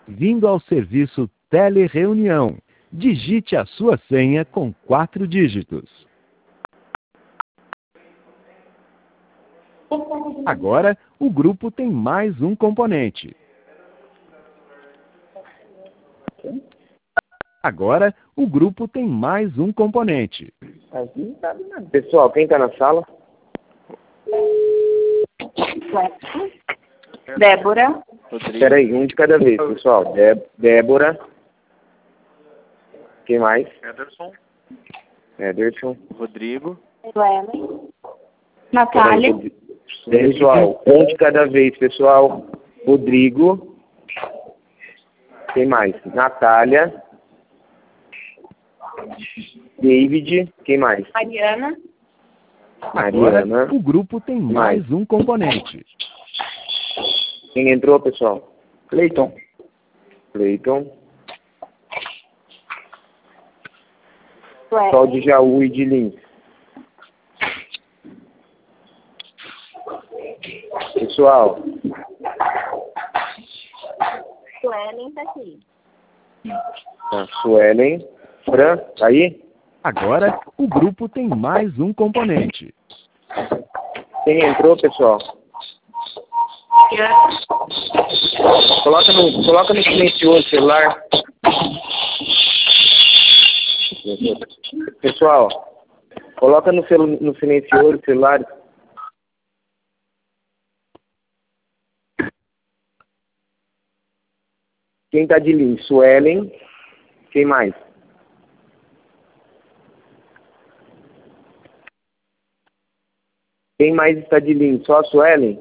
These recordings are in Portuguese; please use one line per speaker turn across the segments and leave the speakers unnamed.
Vindo ao serviço Telereunião. Digite a sua senha com 4 dígitos. Agora, o grupo tem mais um componente. Agora, o grupo tem mais um componente.
Aqui não sabe nada. Pessoal, quem está na sala?
Débora.
Espera aí, um de cada vez, pessoal. Débora. Quem mais? Ederson.
Rodrigo.
Suelen. Natália.
Pessoal, um de cada vez, pessoal. Rodrigo. Quem mais? Natália. David. Quem mais?
Mariana.
Agora,
Mariana.
o grupo tem mais um componente.
Quem entrou, pessoal?
Cleiton.
Cleiton. Pessoal de Jaú e de Lins. Pessoal,
Suelen está aqui.
a Suelen. Fran, tá aí?
Agora, o grupo tem mais um componente.
Quem entrou, pessoal? Coloca no silencioso o celular. Pessoal, coloca no silencioso o celular. Quem tá de Lins? Suelen. Quem mais? Quem mais está de Lins? Só a Suelen?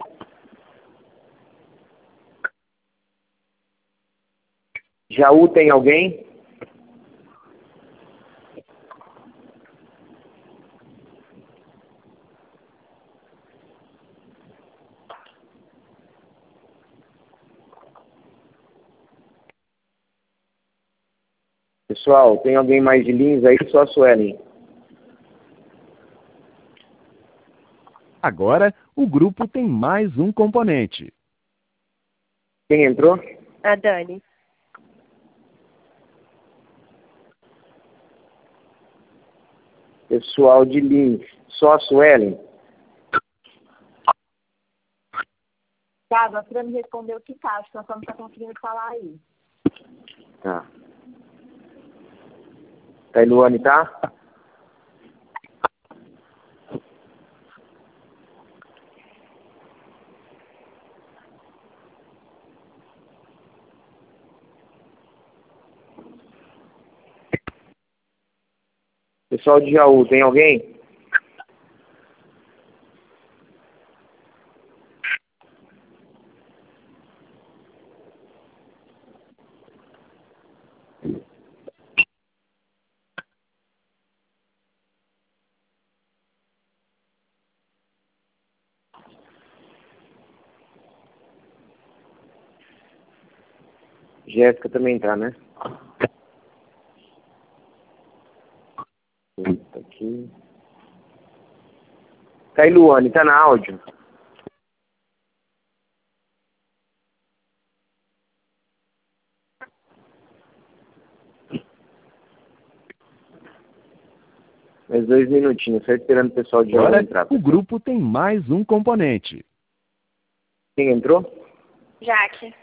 Jaú tem alguém? Pessoal, tem alguém mais de Lins aí? Só a Suelen.
Agora, o grupo tem mais um componente.
Quem entrou?
A Dani.
Pessoal de Lins. Só a Suelen?
Thiago, a Fran me respondeu que tá, acho que nós não tá conseguindo falar aí.
Tá. Tailuane, tá? Pessoal de Jaú, tem alguém? Jéssica também tá, né? Tá aqui. Tailuane, tá na áudio? Mais 2 minutinhos, só esperando o pessoal de Jaú
Agora,
entrar.
o
Pessoal.
grupo tem mais um componente.
Quem entrou?
Jaque.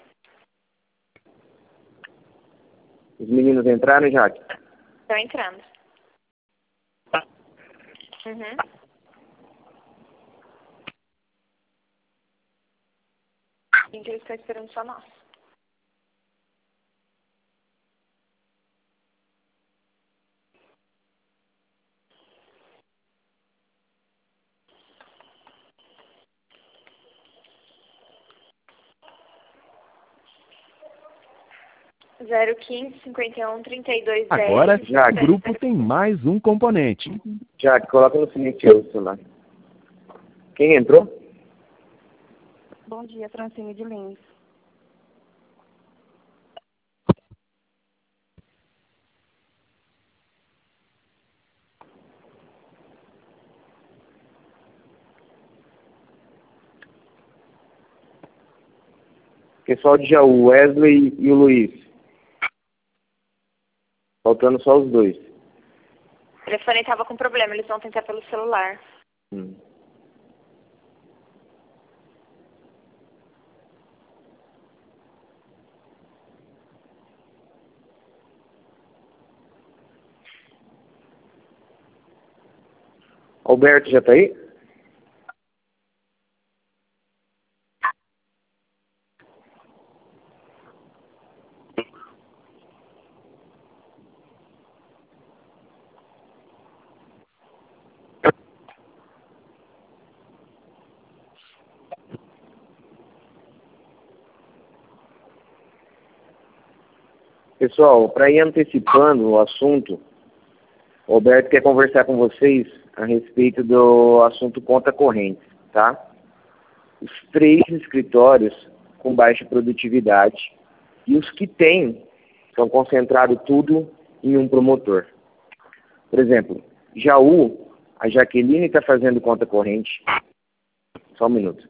Os meninos entraram, Jaque?
Estão entrando. Uhum. Gente, eles estão esperando só nós. Zero 15 51 32 10.
Agora,
Já,
o grupo tem mais um componente.
Jaque, coloca no silencioso o celular. Quem entrou?
Bom dia, Francine de Lins.
Pessoal de Jaú, Wesley e o Luiz. Faltando só os dois.
O telefone estava com problema, eles vão tentar pelo celular.
Alberto, já tá aí? Pessoal, para ir antecipando o assunto, o Alberto quer conversar com vocês a respeito do assunto conta corrente, tá? Os 3 escritórios com baixa produtividade e os que têm estão concentrados tudo em um promotor. Por exemplo, Jaú, a Jaqueline está fazendo conta corrente. Só um minuto.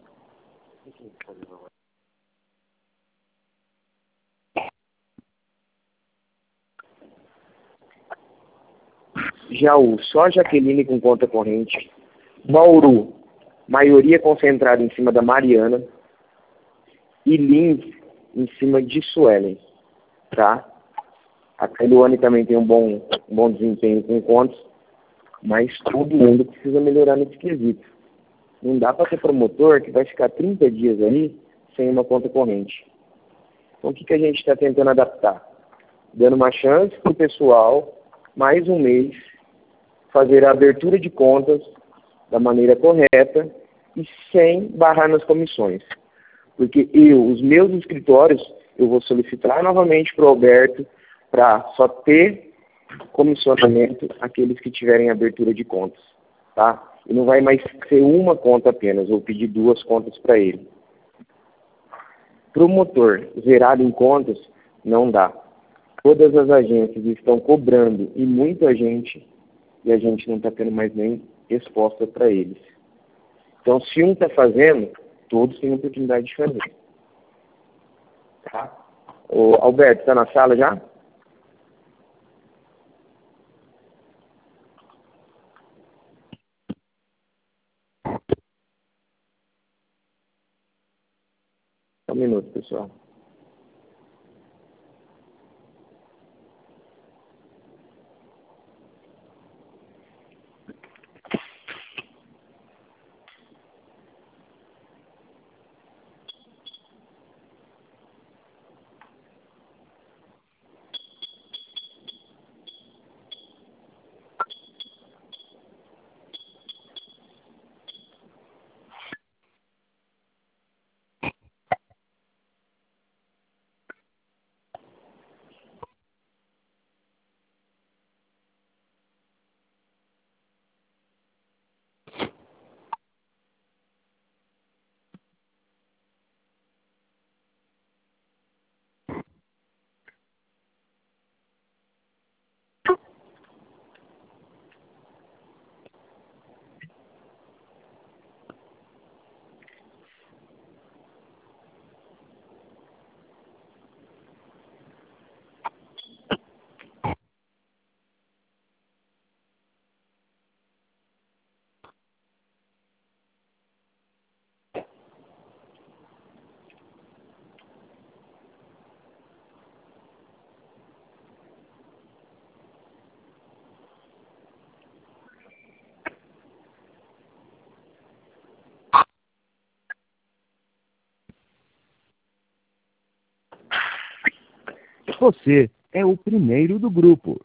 Jaú, só a Jaqueline com conta corrente. Bauru, maioria concentrada em cima da Mariana. E Lins, em cima de Suelen, tá? A Caluane também tem um bom desempenho com contas, mas todo mundo precisa melhorar nesse quesito. Não dá para ter promotor que vai ficar 30 dias ali sem uma conta corrente. Então, o que a gente está tentando adaptar? Dando uma chance para o pessoal, mais um mês, fazer a abertura de contas da maneira correta e sem barrar nas comissões. Porque os meus escritórios, eu vou solicitar novamente para o Alberto para só ter comissionamento aqueles que tiverem abertura de contas, tá? E não vai mais ser uma conta apenas, vou pedir 2 contas para ele. Promotor zerado em contas, não dá. Todas as agências estão cobrando e muita gente, e a gente não está tendo mais nem resposta para eles. Então, se um está fazendo, todos têm oportunidade de fazer. Tá? O Alberto, está na sala já? Só um minuto, pessoal.
Você é o primeiro do grupo.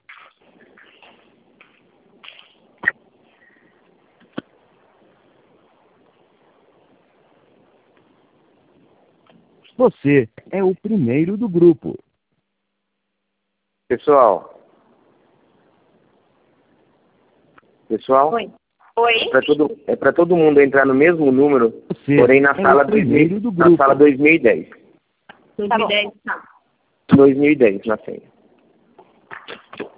Você é o primeiro do grupo.
Pessoal?
Oi. Oi?
É para todo mundo entrar no mesmo número,
Você
porém na
é
sala
o primeiro do grupo.
na sala 2010.
2010, tá.
2010, na senha.